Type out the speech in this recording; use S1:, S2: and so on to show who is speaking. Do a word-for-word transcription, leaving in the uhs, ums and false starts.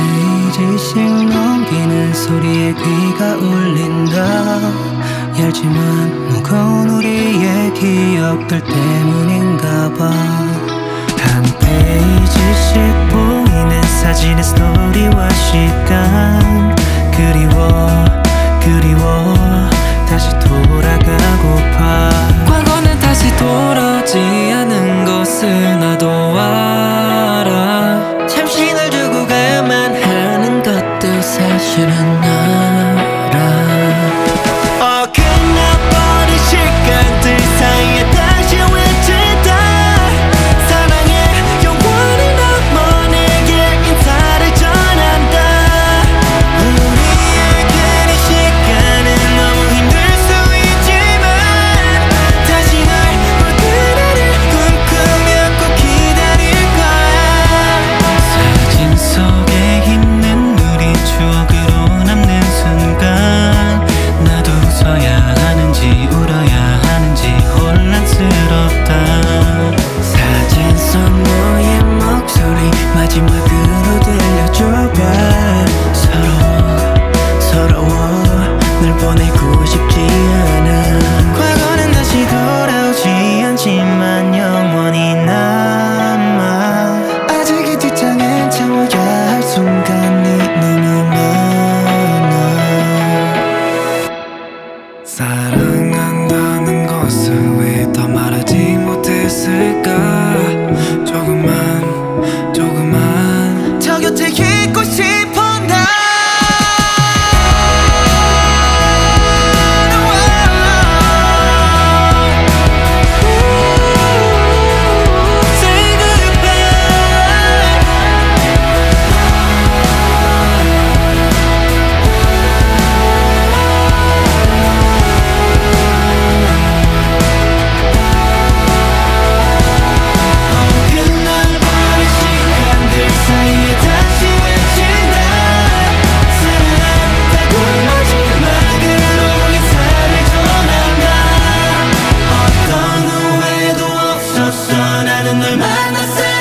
S1: 페이지씩 넘기는 소리에 귀가 울린다. 얇지만 무거운 우리의 기억들 때문인가 봐. 한 페이지씩 보이는 사진의 스토리와 시간. 그리워 그리워 다시 돌아가고파.
S2: 과거는 다시 돌아오지 않은 것을 나도 알아.
S1: 잠시 널 두고 가야만 하는 것도 사실은 알아. 어긋나버린 시간들 사이에 다시 외친다. 사랑해 영원히 넘어 내게 인사를 전한다. 우리에겐 이 시간은 너무 힘들 수 있지만 다시 널 볼 그날을 꿈꾸며 꼭 기다릴 거야. 사진 속에 있는 우리 추억으로 남는 순간. 나도 웃어야 하는지 울어야 하는지 혼란스럽다. 사진 속 너의 목소리 마지막으로 들려줘봐. 서러워 서러워 널 보내고 싶지 않아. 과거는 다시 돌아오지 않지만 영원히 남아. 아직 이 뒷장엔 채워야 할 순간이 너무 많아.
S2: 사랑한다는 것을 왜 더 말하지 못했을까. 조금만 조금만
S1: 저 곁에 있고 싶어 나. Say goodbye. 어긋나버린 시간들 사이에 다시 외친다. 사랑한다고 마지막으로 인사를 전한다. 어떤 후회도 없었어. 나는 널 만났을